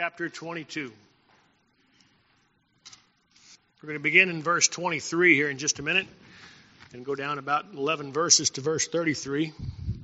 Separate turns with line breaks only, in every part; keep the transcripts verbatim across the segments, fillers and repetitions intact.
Chapter twenty-two. We're going to begin in verse twenty-three here in just a minute and go down about eleven verses to verse thirty-three.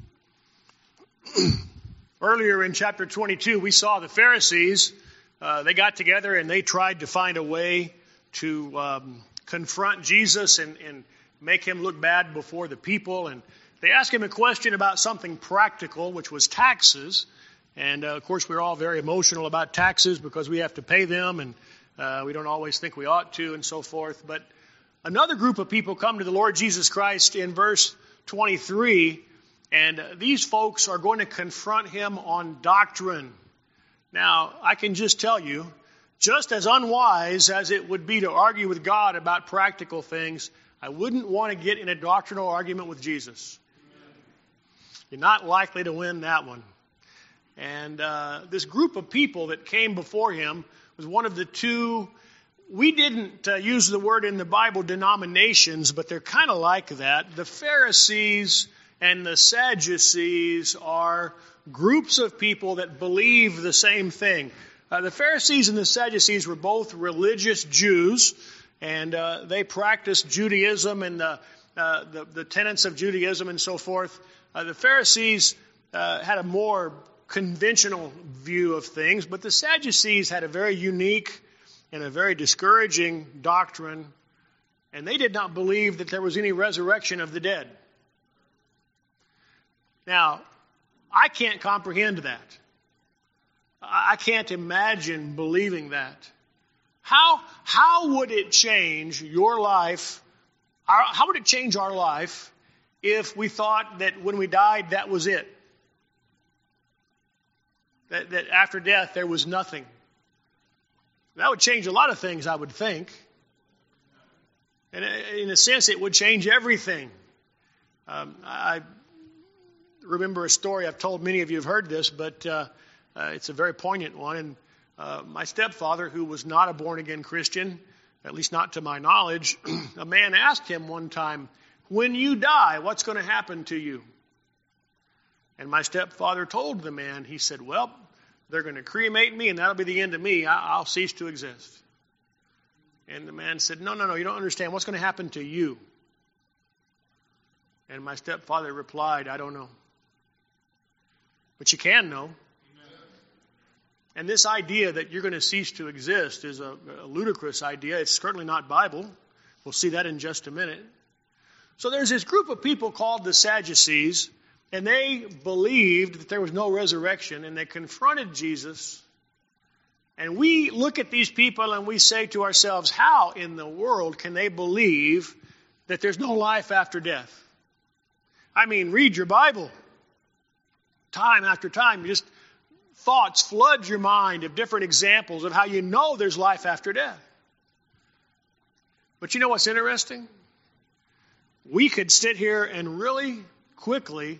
Earlier in chapter twenty-two, we saw the Pharisees. Uh, they got together and they tried to find a way to um, confront Jesus and, and make him look bad before the people. And they asked him a question about something practical, which was taxes. And, uh, of course, we're all very emotional about taxes because we have to pay them, and uh, we don't always think we ought to, and so forth. But another group of people come to the Lord Jesus Christ in verse twenty-three, and uh, these folks are going to confront him on doctrine. Now, I can just tell you, just as unwise as it would be to argue with God about practical things, I wouldn't want to get in a doctrinal argument with Jesus. You're not likely to win that one. And uh, this group of people that came before him was one of the two, we didn't uh, use the word in the Bible denominations, but they're kind of like that. The Pharisees and the Sadducees are groups of people that believe the same thing. Uh, the Pharisees and the Sadducees were both religious Jews, and uh, they practiced Judaism and the, uh, the, the tenets of Judaism and so forth. Uh, the Pharisees uh, had a more conventional view of things, but the Sadducees had a very unique and a very discouraging doctrine, and they did not believe that there was any resurrection of the dead. Now, I can't comprehend that. I can't imagine believing that. How, how would it change your life? Our, how would it change our life if we thought that when we died, that was it? That, that after death, there was nothing. That would change a lot of things, I would think. And in a sense, it would change everything. Um, I remember a story, I've told many of you have heard this, but uh, uh, it's a very poignant one. And uh, my stepfather, who was not a born-again Christian, at least not to my knowledge, a man asked him one time, "When you die, what's going to happen to you?" And my stepfather told the man, he said, "Well, they're going to cremate me and that'll be the end of me. I'll cease to exist." And the man said, no, no, no, you don't understand. What's going to happen to you?" And my stepfather replied, "I don't know." But you can know. Amen. And this idea that you're going to cease to exist is a, a ludicrous idea. It's certainly not Bible. We'll see that in just a minute. So there's this group of people called the Sadducees, and they believed that there was no resurrection, and they confronted Jesus. And we look at these people and we say to ourselves, how in the world can they believe that there's no life after death? I mean, read your Bible. Time after time, just thoughts flood your mind of different examples of how you know there's life after death. But you know what's interesting? We could sit here and really quickly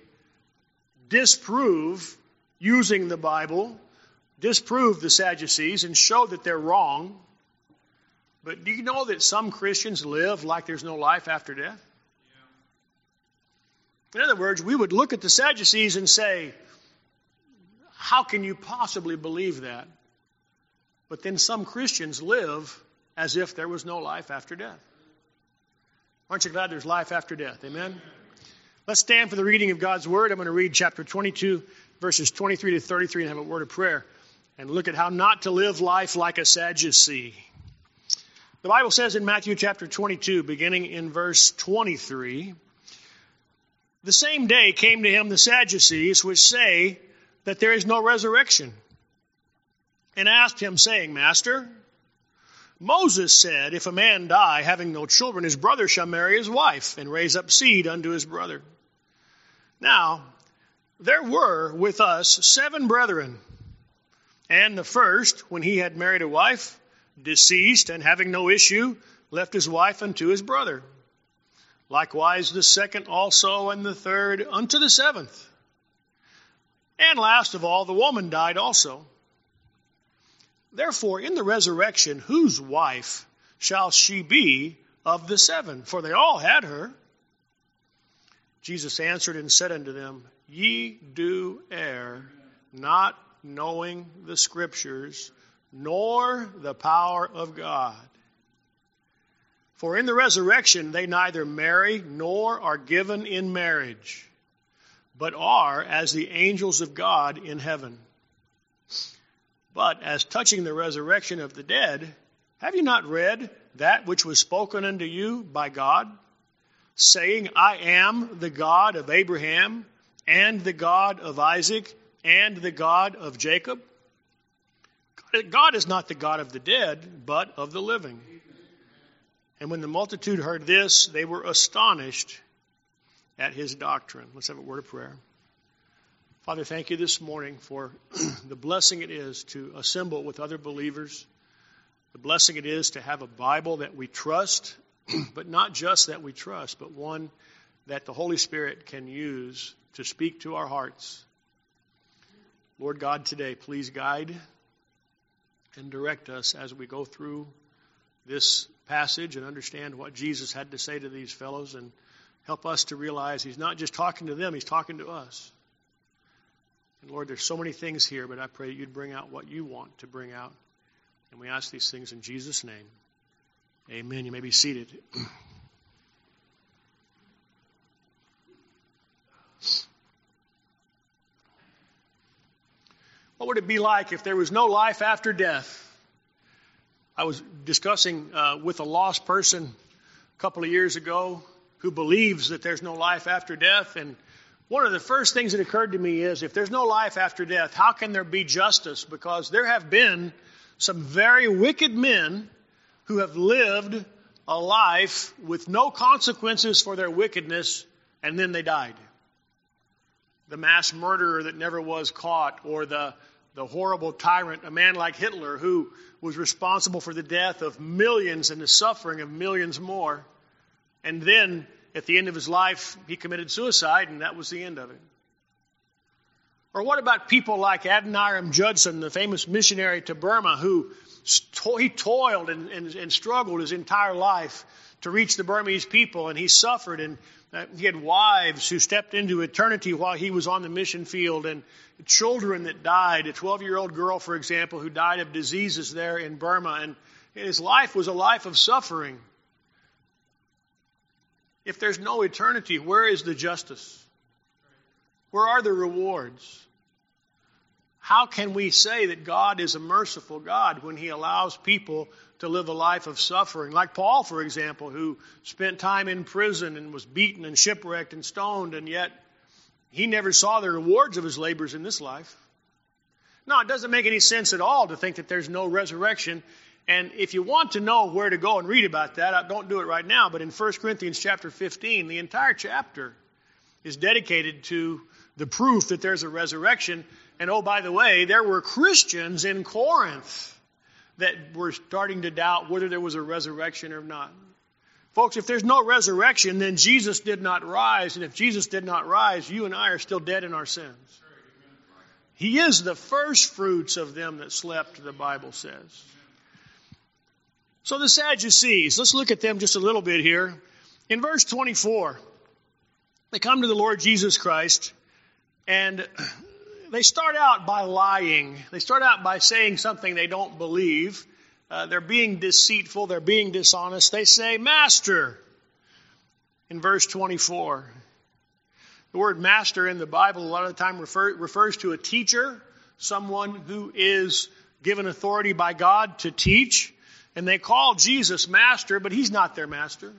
disprove, using the Bible, disprove the Sadducees and show that they're wrong. But do you know that some Christians live like there's no life after death? Yeah. In other words, we would look at the Sadducees and say, how can you possibly believe that? But then some Christians live as if there was no life after death. Aren't you glad there's life after death? Amen? Let's stand for the reading of God's Word. I'm going to read chapter twenty-two, verses twenty-three to thirty-three, and have a word of prayer. And look at how not to live life like a Sadducee. The Bible says in Matthew chapter twenty-two, beginning in verse twenty-three, "The same day came to him the Sadducees, which say that there is no resurrection, and asked him, saying, Master, Moses said, if a man die, having no children, his brother shall marry his wife, and raise up seed unto his brother. Now, there were with us seven brethren, and the first, when he had married a wife, deceased, and having no issue, left his wife unto his brother. Likewise the second also, and the third unto the seventh. And last of all, the woman died also. Therefore, in the resurrection, whose wife shall she be of the seven? For they all had her. Jesus answered and said unto them, Ye do err, not knowing the Scriptures, nor the power of God. For in the resurrection they neither marry nor are given in marriage, but are as the angels of God in heaven. But as touching the resurrection of the dead, have you not read that which was spoken unto you by God, saying, I am the God of Abraham, and the God of Isaac, and the God of Jacob? God is not the God of the dead, but of the living. And when the multitude heard this, they were astonished at his doctrine. Let's have a word of prayer. Father, thank you this morning for the blessing it is to assemble with other believers, the blessing it is to have a Bible that we trust, but not just that we trust, but one that the Holy Spirit can use to speak to our hearts. Lord God, today, please guide and direct us as we go through this passage and understand what Jesus had to say to these fellows, and help us to realize he's not just talking to them, he's talking to us. And Lord, there's so many things here, but I pray that you'd bring out what you want to bring out. And we ask these things in Jesus' name. Amen. You may be seated. What would it be like if there was no life after death? I was discussing uh, with a lost person a couple of years ago who believes that there's no life after death. And one of the first things that occurred to me is, if there's no life after death, how can there be justice? Because there have been some very wicked men who have lived a life with no consequences for their wickedness, and then they died. The mass murderer that never was caught, or the the horrible tyrant, a man like Hitler, who was responsible for the death of millions and the suffering of millions more. And then, at the end of his life, he committed suicide, and that was the end of it. Or what about people like Adoniram Judson, the famous missionary to Burma, who to- he toiled and, and, and struggled his entire life to reach the Burmese people, and he suffered, and uh, he had wives who stepped into eternity while he was on the mission field, and children that died. A twelve-year-old girl, for example, who died of diseases there in Burma, and his life was a life of suffering. If there's no eternity, where is the justice? Where are the rewards? How can we say that God is a merciful God when he allows people to live a life of suffering? Like Paul, for example, who spent time in prison and was beaten and shipwrecked and stoned, and yet he never saw the rewards of his labors in this life. No, it doesn't make any sense at all to think that there's no resurrection. And if you want to know where to go and read about that, I don't do it right now, but in First Corinthians chapter fifteen, the entire chapter is dedicated to the proof that there's a resurrection. And oh, by the way, there were Christians in Corinth that were starting to doubt whether there was a resurrection or not. Folks, if there's no resurrection, then Jesus did not rise. And if Jesus did not rise, you and I are still dead in our sins. He is the first fruits of them that slept, the Bible says. So the Sadducees, let's look at them just a little bit here. In verse twenty-four, they come to the Lord Jesus Christ, and they start out by lying. They start out by saying something they don't believe. Uh, they're being deceitful. They're being dishonest. They say, Master, in verse twenty-four. The word master in the Bible a lot of the time refer, refers to a teacher, someone who is given authority by God to teach. And they call Jesus master, but he's not their master.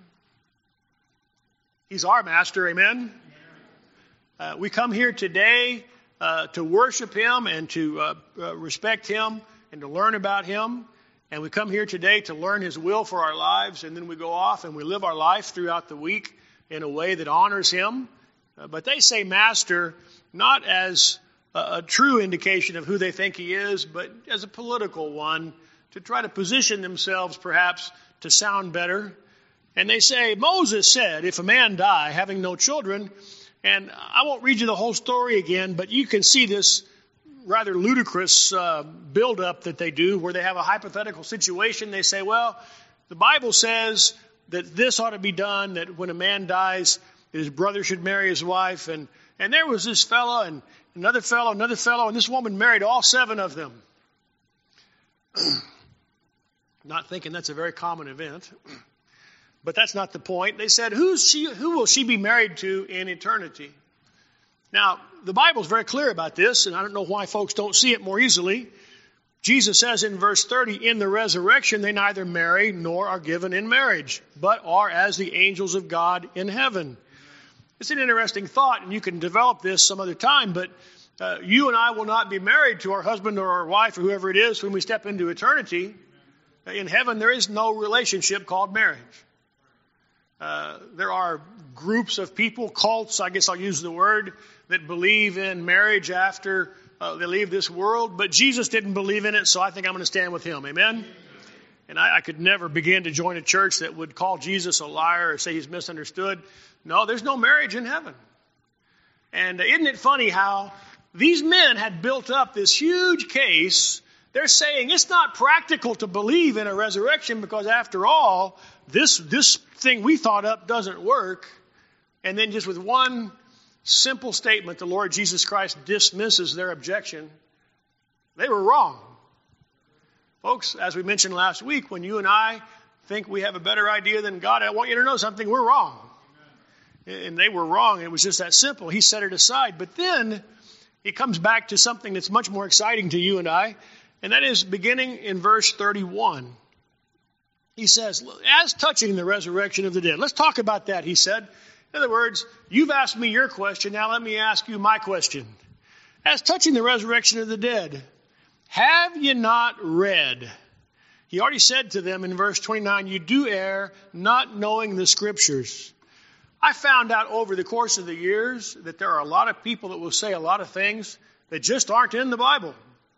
He's our master, amen? Uh, we come here today uh, to worship him and to uh, uh, respect him and to learn about him. And we come here today to learn his will for our lives, and then we go off and we live our life throughout the week in a way that honors him. Uh, but they say master not as a, a true indication of who they think he is, but as a political one to try to position themselves perhaps to sound better. And they say, Moses said, if a man die having no children, and I won't read you the whole story again, but you can see this rather ludicrous uh, buildup that they do where they have a hypothetical situation. They say, well, the Bible says that this ought to be done, that when a man dies, his brother should marry his wife. And, and there was this fellow and another fellow, another fellow, and this woman married all seven of them. Not thinking that's a very common event. But that's not the point. They said, Who's she, who will she be married to in eternity? Now, the Bible's very clear about this, and I don't know why folks don't see it more easily. Jesus says in verse thirty, in the resurrection they neither marry nor are given in marriage, but are as the angels of God in heaven. It's an interesting thought, and you can develop this some other time, but uh, you and I will not be married to our husband or our wife or whoever it is when we step into eternity. In heaven, there is no relationship called marriage. Uh, there are groups of people, cults, I guess I'll use the word, that believe in marriage after uh, they leave this world. But Jesus didn't believe in it, so I think I'm going to stand with him. Amen? And I, I could never begin to join a church that would call Jesus a liar or say he's misunderstood. No, there's no marriage in heaven. And uh, isn't it funny how these men had built up this huge case. They're saying it's not practical to believe in a resurrection because after all, this this thing we thought up doesn't work. And then just with one simple statement, the Lord Jesus Christ dismisses their objection. They were wrong. Folks, as we mentioned last week, when you and I think we have a better idea than God, I want you to know something, we're wrong. And they were wrong. It was just that simple. He set it aside. But then he comes back to something that's much more exciting to you and I. And that is beginning in verse thirty-one. He says, as touching the resurrection of the dead. Let's talk about that, he said. In other words, you've asked me your question. Now let me ask you my question. As touching the resurrection of the dead, have you not read? He already said to them in verse twenty-nine, you do err, not knowing the scriptures. I found out over the course of the years that there are a lot of people that will say a lot of things that just aren't in the Bible.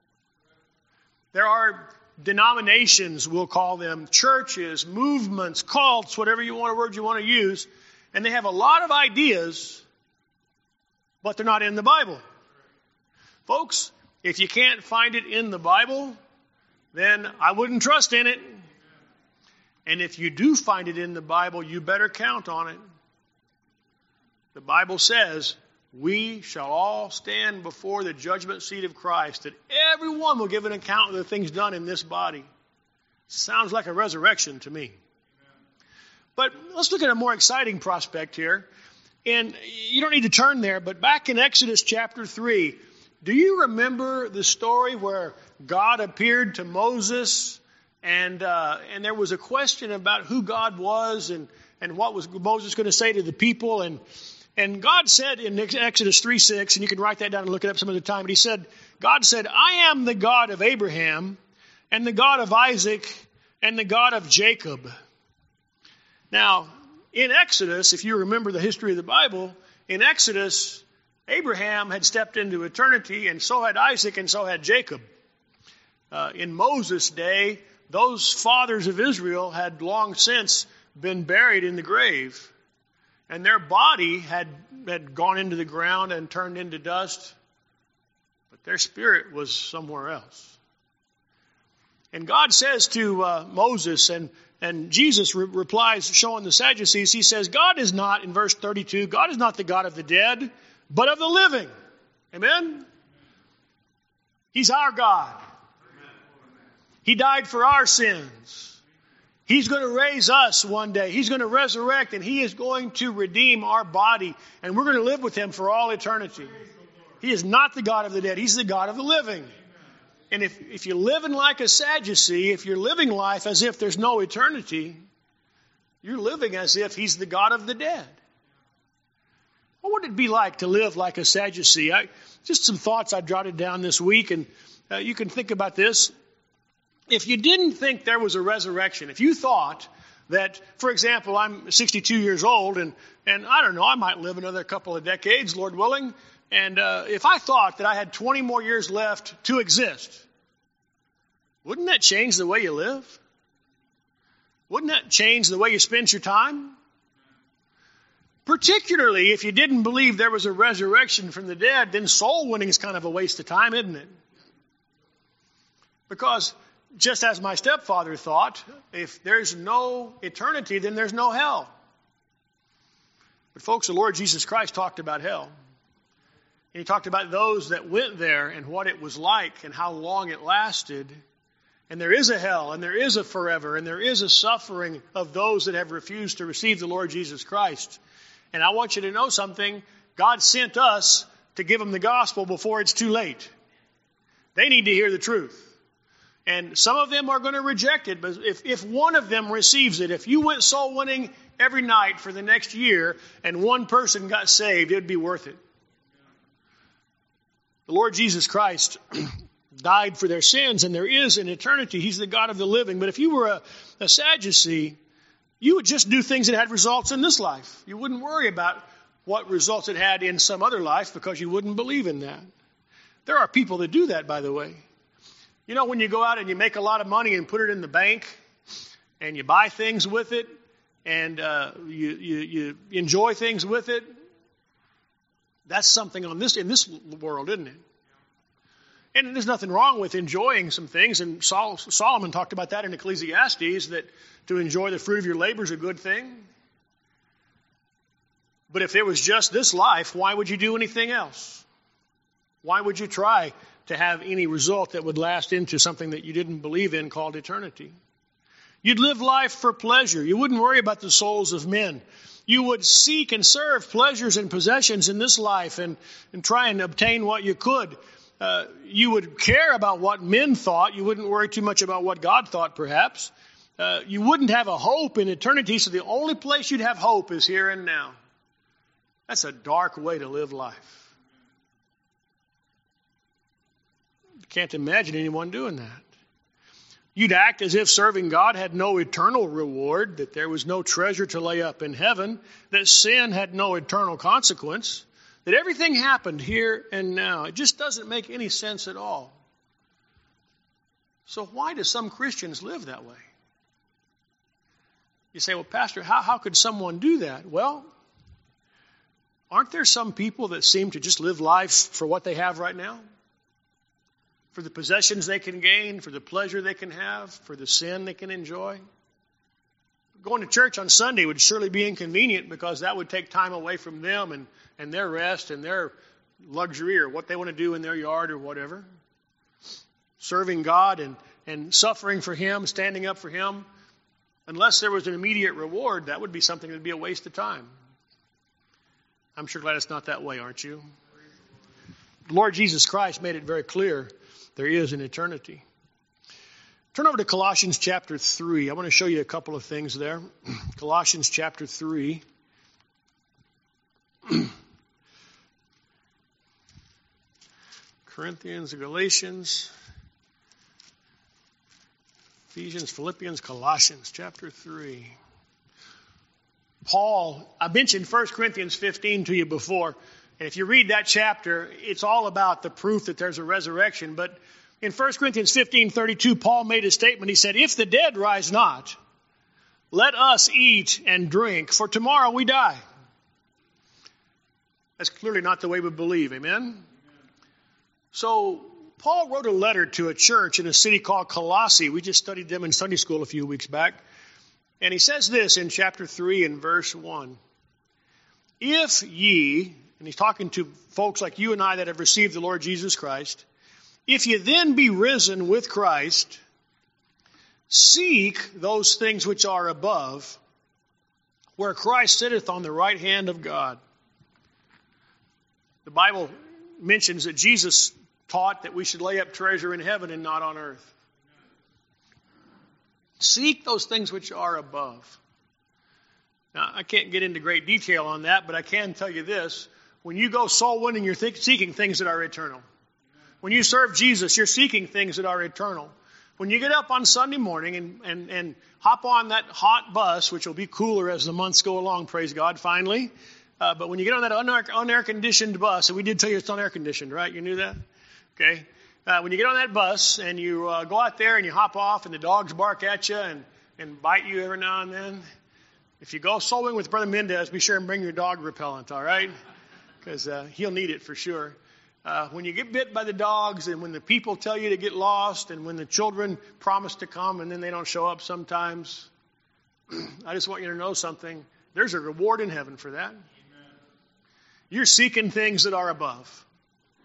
There are denominations, we'll call them, churches, movements, cults, whatever you want, a word you want to use, and they have a lot of ideas, but they're not in the Bible. Folks, if you can't find it in the Bible, then I wouldn't trust in it. And if you do find it in the Bible, you better count on it. The Bible says, we shall all stand before the judgment seat of Christ, that everyone will give an account of the things done in this body. Sounds like a resurrection to me. Amen. But let's look at a more exciting prospect here. And you don't need to turn there, but back in Exodus chapter three, do you remember the story where God appeared to Moses and uh, and there was a question about who God was and, and what was Moses going to say to the people? And And God said in Exodus three six, and you can write that down and look it up some other time, but he said, God said, I am the God of Abraham and the God of Isaac and the God of Jacob. Now, in Exodus, if you remember the history of the Bible, in Exodus, Abraham had stepped into eternity and so had Isaac and so had Jacob. Uh, in Moses' day, those fathers of Israel had long since been buried in the grave. And their body had, had gone into the ground and turned into dust. But their spirit was somewhere else. And God says to uh, Moses, and, and Jesus re- replies, showing the Sadducees, he says, God is not, in verse thirty-two, God is not the God of the dead, but of the living. Amen? He's our God. He died for our sins. He's going to raise us one day. He's going to resurrect, and he is going to redeem our body, and we're going to live with him for all eternity. He is not the God of the dead. He's the God of the living. And if, if you're living like a Sadducee, if you're living life as if there's no eternity, you're living as if he's the God of the dead. What would it be like to live like a Sadducee? I, just some thoughts I jotted down this week, and uh, you can think about this. If you didn't think there was a resurrection, if you thought that, for example, I'm sixty-two years old, and, and I don't know, I might live another couple of decades, Lord willing, and uh, if I thought that I had twenty more years left to exist, wouldn't that change the way you live? Wouldn't that change the way you spend your time? Particularly if you didn't believe there was a resurrection from the dead, then soul winning is kind of a waste of time, isn't it? Because just as my stepfather thought, if there's no eternity, then there's no hell. But folks, the Lord Jesus Christ talked about hell. And he talked about those that went there and what it was like and how long it lasted. And there is a hell, and there is a forever, and there is a suffering of those that have refused to receive the Lord Jesus Christ. And I want you to know something. God sent us to give them the gospel before it's too late. They need to hear the truth. And some of them are going to reject it, but if, if one of them receives it, if you went soul winning every night for the next year and one person got saved, it would be worth it. The Lord Jesus Christ died for their sins, and there is an eternity. He's the God of the living. But if you were a, a Sadducee, you would just do things that had results in this life. You wouldn't worry about what results it had in some other life because you wouldn't believe in that. There are people that do that, by the way. You know, when you go out and you make a lot of money and put it in the bank and you buy things with it and uh, you, you, you enjoy things with it, that's something on this in this world, isn't it? And there's nothing wrong with enjoying some things. And Sol- Solomon talked about that in Ecclesiastes, that to enjoy the fruit of your labor is a good thing. But if it was just this life, why would you do anything else? Why would you try to have any result that would last into something that you didn't believe in called eternity? You'd live life for pleasure. You wouldn't worry about the souls of men. You would seek and serve pleasures and possessions in this life and, and try and obtain what you could. Uh, you would care about what men thought. You wouldn't worry too much about what God thought, perhaps. Uh, you wouldn't have a hope in eternity, so the only place you'd have hope is here and now. That's a dark way to live life. Can't imagine anyone doing that. You'd act as if serving God had no eternal reward, that there was no treasure to lay up in heaven, that sin had no eternal consequence, that everything happened here and now. It just doesn't make any sense at all. So why do some Christians live that way? You say, well, Pastor, how, how could someone do that? Well, aren't there some people that seem to just live life for what they have right now? For the possessions they can gain, for the pleasure they can have, for the sin they can enjoy. Going to church on Sunday would surely be inconvenient because that would take time away from them and, and their rest and their luxury or what they want to do in their yard or whatever. Serving God and, and suffering for Him, standing up for Him. Unless there was an immediate reward, that would be something that would be a waste of time. I'm sure glad it's not that way, aren't you? The Lord Jesus Christ made it very clear there is an eternity. Turn over to Colossians chapter three. I want to show you a couple of things there. Colossians chapter three. Corinthians, Galatians, Ephesians, Philippians, Colossians chapter three. Paul, I mentioned First Corinthians fifteen to you before. And if you read that chapter, it's all about the proof that there's a resurrection. But in First Corinthians fifteen thirty-two, Paul made a statement. He said, if the dead rise not, let us eat and drink, for tomorrow we die. That's clearly not the way we believe. Amen? Amen. So Paul wrote a letter to a church in a city called Colossae. We just studied them in Sunday school a few weeks back. And he says this in chapter three and verse one. If ye... And he's talking to folks like you and I that have received the Lord Jesus Christ. If you then be risen with Christ, seek those things which are above, where Christ sitteth on the right hand of God. The Bible mentions that Jesus taught that we should lay up treasure in heaven and not on earth. Seek those things which are above. Now, I can't get into great detail on that, but I can tell you this. When you go soul winning, you're th- seeking things that are eternal. When you serve Jesus, you're seeking things that are eternal. When you get up on Sunday morning and, and, and hop on that hot bus, which will be cooler as the months go along, praise God, finally. Uh, but when you get on that un- unair-conditioned bus, and we did tell you it's unair-conditioned, right? You knew that? Okay. Uh, when you get on that bus and you uh, go out there and you hop off and the dogs bark at you and, and bite you every now and then, if you go soul winning with Brother Mendez, be sure and bring your dog repellent, all right? Because uh, he'll need it for sure. Uh, when you get bit by the dogs and when the people tell you to get lost and when the children promise to come and then they don't show up sometimes, I just want you to know something. There's a reward in heaven for that. Amen. You're seeking things that are above.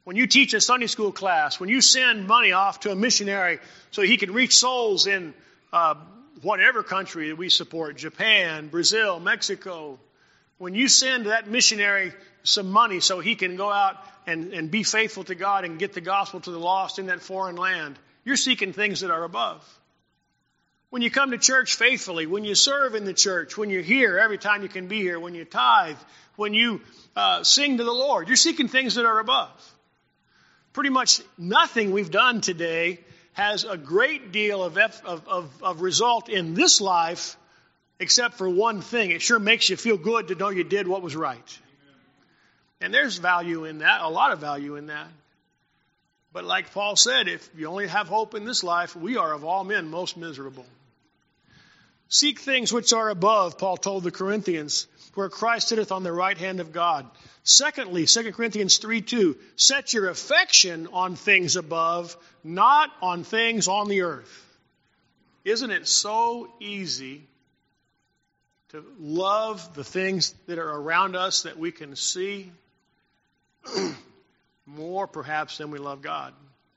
when you teach a Sunday school class, when you send money off to a missionary so he can reach souls in uh, whatever country that we support, Japan, Brazil, Mexico, when you send that missionary some money so he can go out and, and be faithful to God and get the gospel to the lost in that foreign land, you're seeking things that are above. When you come to church faithfully, when you serve in the church, when you're here every time you can be here, when you tithe, when you uh, sing to the Lord, you're seeking things that are above. Pretty much nothing we've done today has a great deal of, of, of, of result in this life except for one thing. It sure makes you feel good to know you did what was right. And there's value in that, a lot of value in that. But like Paul said, if you only have hope in this life, we are of all men most miserable. Seek things which are above, Paul told the Corinthians, where Christ sitteth on the right hand of God. Secondly, Second Corinthians three two, set your affection on things above, not on things on the earth. Isn't it so easy to love the things that are around us that we can see more perhaps than we love God?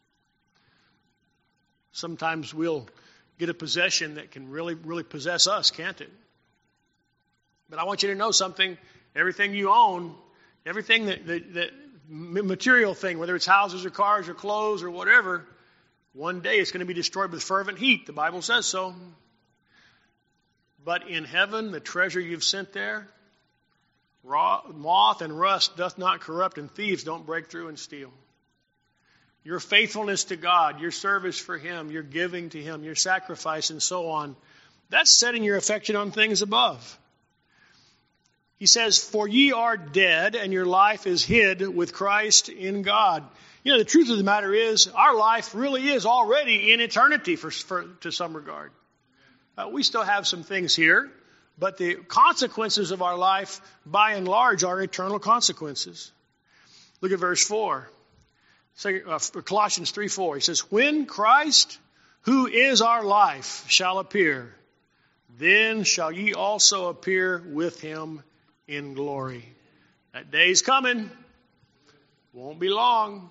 Sometimes we'll get a possession that can really, really possess us, can't it? But I want you to know something. Everything you own, everything that, that, that material thing, whether it's houses or cars or clothes or whatever, one day it's going to be destroyed with fervent heat. The Bible says so. But in heaven, the treasure you've sent there, raw, moth and rust doth not corrupt, and thieves don't break through and steal. Your faithfulness to God, your service for Him, your giving to Him, your sacrifice, and so on, that's setting your affection on things above. He says, for ye are dead, and your life is hid with Christ in God. You know, the truth of the matter is, our life really is already in eternity for, for to some regard. Uh, we still have some things here, but the consequences of our life, by and large, are eternal consequences. Look at verse four. Colossians three four. He says, when Christ, who is our life, shall appear, then shall ye also appear with Him in glory. That day's coming. Won't be long.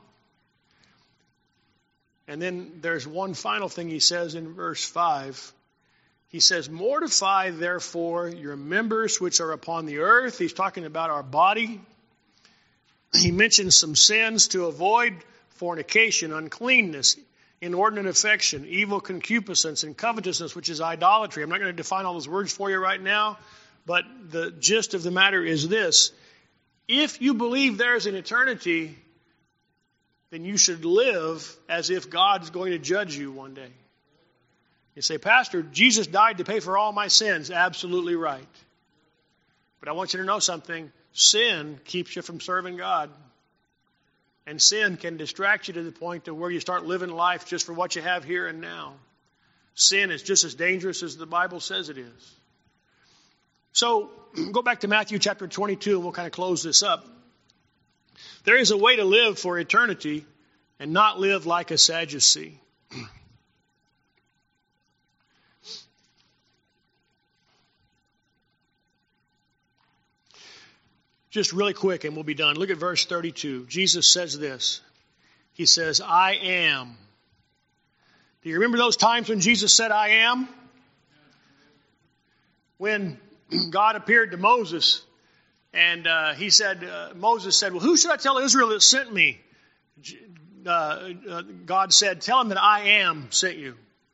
And then there's one final thing he says in verse five. He says, mortify therefore your members which are upon the earth. He's talking about our body. He mentions some sins to avoid: fornication, uncleanness, inordinate affection, evil concupiscence, and covetousness, which is idolatry. I'm not going to define all those words for you right now, but the gist of the matter is this. If you believe there's an eternity, then you should live as if God's going to judge you one day. You say, Pastor, Jesus died to pay for all my sins. Absolutely right. But I want you to know something. Sin keeps you from serving God. And sin can distract you to the point to where you start living life just for what you have here and now. Sin is just as dangerous as the Bible says it is. So go back to Matthew chapter twenty-two and we'll kind of close this up. There is a way to live for eternity and not live like a Sadducee. Just really quick and we'll be done. Look at verse thirty-two. Jesus says this. He says, I am. Do you remember those times when Jesus said, I am? When God appeared to Moses and uh, he said, uh, Moses said, well, who should I tell Israel that sent me? Uh, uh, God said, tell him that I am sent you.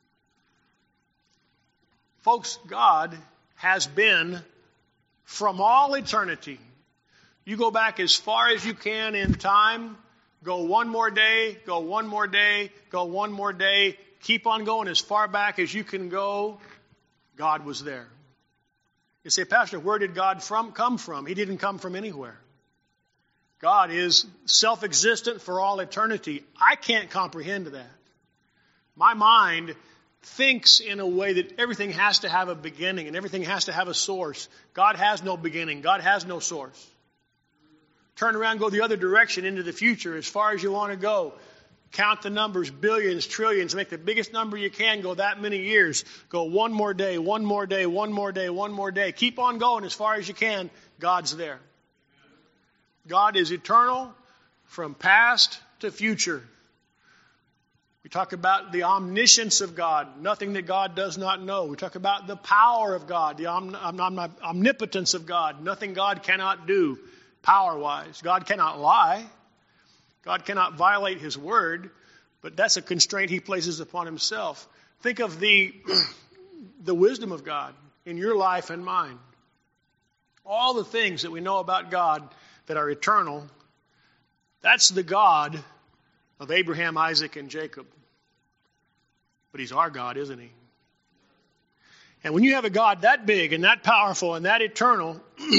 Folks, God has been from all eternity. You go back as far as you can in time, go one more day, go one more day, go one more day, keep on going as far back as you can go. God was there. You say, Pastor, where did God from come from? He didn't come from anywhere. God is self-existent for all eternity. I can't comprehend that. My mind thinks in a way that everything has to have a beginning and everything has to have a source. God has no beginning. God has no source. Turn around, go the other direction into the future as far as you want to go. Count the numbers, billions, trillions, make the biggest number you can, go that many years. Go one more day, one more day, one more day, one more day. Keep on going as far as you can. God's there. God is eternal from past to future. We talk about the omniscience of God, nothing that God does not know. We talk about the power of God, the om- om- om- omnipotence of God, nothing God cannot do power-wise. God cannot lie. God cannot violate his word, but that's a constraint he places upon himself. Think of the, the wisdom of God in your life and mine. All the things that we know about God that are eternal, that's the God of Abraham, Isaac, and Jacob. But he's our God, isn't he? And when you have a God that big and that powerful and that eternal,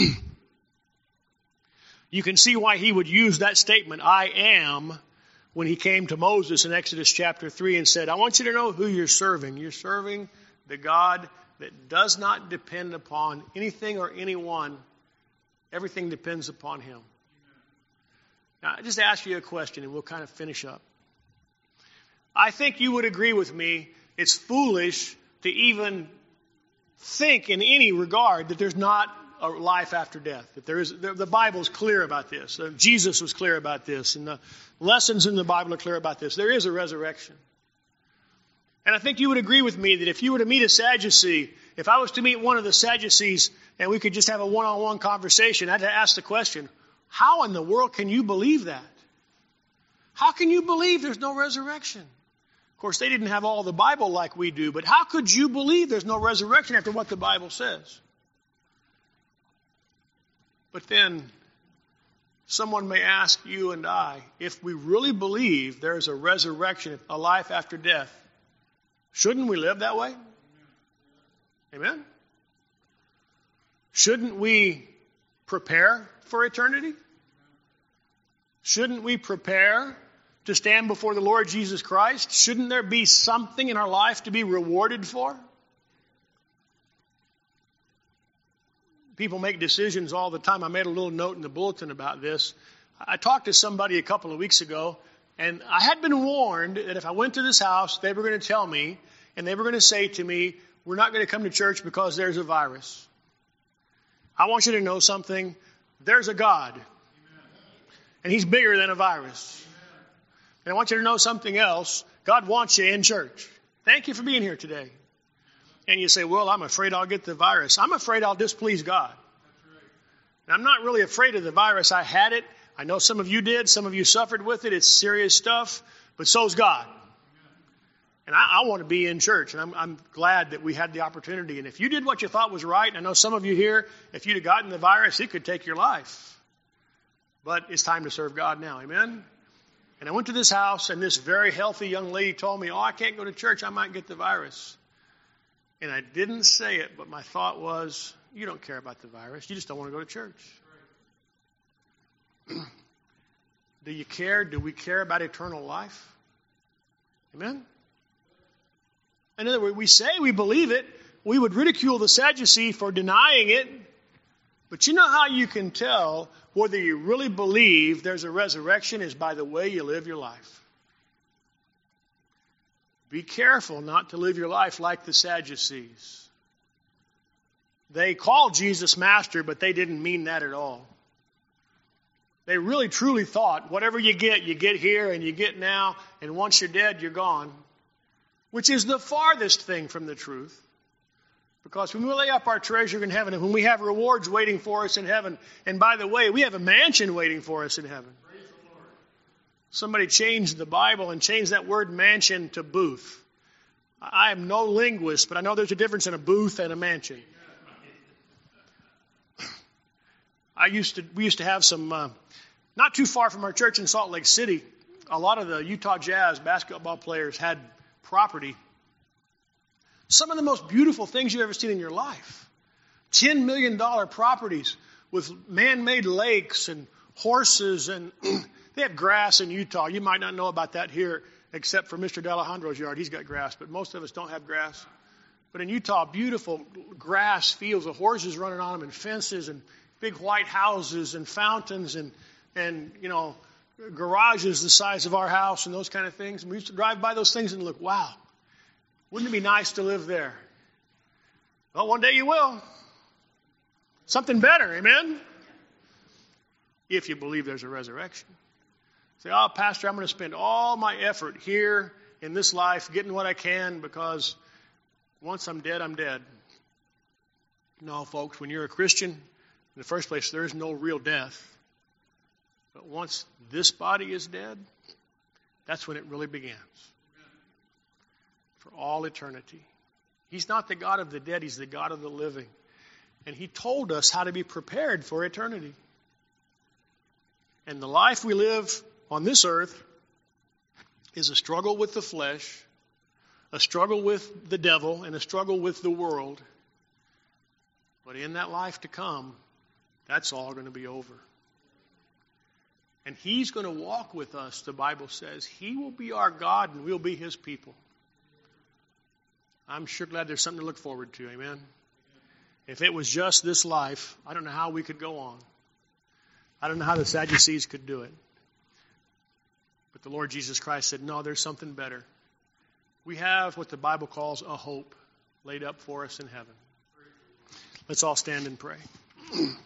you can see why he would use that statement, I am, when he came to Moses in Exodus chapter three and said, I want you to know who you're serving. You're serving the God that does not depend upon anything or anyone. Everything depends upon him. Now, I just ask you a question and we'll kind of finish up. I think you would agree with me, it's foolish to even think in any regard that there's not a life after death. That there is, the, the Bible is clear about this. Uh, Jesus was clear about this. And the lessons in the Bible are clear about this. There is a resurrection. And I think you would agree with me that if you were to meet a Sadducee, if I was to meet one of the Sadducees and we could just have a one-on-one conversation, I'd ask the question, how in the world can you believe that? How can you believe there's no resurrection? Of course, they didn't have all the Bible like we do, but how could you believe there's no resurrection after what the Bible says? But then someone may ask you and I, if we really believe there's a resurrection, a life after death, shouldn't we live that way? Amen? Shouldn't we prepare for eternity? Shouldn't we prepare to stand before the Lord Jesus Christ? Shouldn't there be something in our life to be rewarded for? People make decisions all the time. I made a little note in the bulletin about this. I talked to somebody a couple of weeks ago, and I had been warned that if I went to this house, they were going to tell me, and they were going to say to me, we're not going to come to church because there's a virus. I want you to know something. There's a God, and he's bigger than a virus. And I want you to know something else. God wants you in church. Thank you for being here today. And you say, well, I'm afraid I'll get the virus. I'm afraid I'll displease God. And I'm not really afraid of the virus. I had it. I know some of you did. Some of you suffered with it. It's serious stuff. But so's God. And I, I want to be in church. And I'm, I'm glad that we had the opportunity. And if you did what you thought was right, I know some of you here, if you'd have gotten the virus, it could take your life. But it's time to serve God now. Amen? And I went to this house, and this very healthy young lady told me, oh, I can't go to church. I might get the virus. And I didn't say it, but my thought was, you don't care about the virus. You just don't want to go to church. Do you care? Do we care about eternal life? Amen? In other words, we say we believe it. We would ridicule the Sadducee for denying it. But you know how you can tell whether you really believe there's a resurrection is by the way you live your life. Be careful not to live your life like the Sadducees. They called Jesus master, but they didn't mean that at all. They really truly thought whatever you get, you get here and you get now, and once you're dead, you're gone. Which is the farthest thing from the truth. Because when we lay up our treasure in heaven, and when we have rewards waiting for us in heaven, and by the way, we have a mansion waiting for us in heaven. Somebody changed the Bible and changed that word mansion to booth. I am no linguist, but I know there's a difference in a booth and a mansion. I used to, we used to have some, uh, not too far from our church in Salt Lake City, a lot of the Utah Jazz basketball players had property. Some of the most beautiful things you've ever seen in your life. ten million dollars properties with man-made lakes and horses, and they have grass in Utah. You might not know about that here, except for Mister D'Alejandro's yard. He's got grass, but most of us don't have grass. But in Utah, beautiful grass fields with horses running on them, and fences, and big white houses, and fountains, and, and you know, garages the size of our house, and those kind of things. And we used to drive by those things and look, wow, wouldn't it be nice to live there? Well, one day you will. Something better, amen? If you believe there's a resurrection. Say, oh, Pastor, I'm going to spend all my effort here in this life getting what I can because once I'm dead, I'm dead. No, folks, when you're a Christian, in the first place, there is no real death. But once this body is dead, that's when it really begins. For all eternity. He's not the God of the dead, He's the God of the living. And He told us how to be prepared for eternity. And the life we live on this earth is a struggle with the flesh, a struggle with the devil, and a struggle with the world. But in that life to come, that's all going to be over. And He's going to walk with us, the Bible says. He will be our God and we'll be His people. I'm sure glad there's something to look forward to, amen? If it was just this life, I don't know how we could go on. I don't know how the Sadducees could do it. But the Lord Jesus Christ said, no, there's something better. We have what the Bible calls a hope laid up for us in heaven. Let's all stand and pray.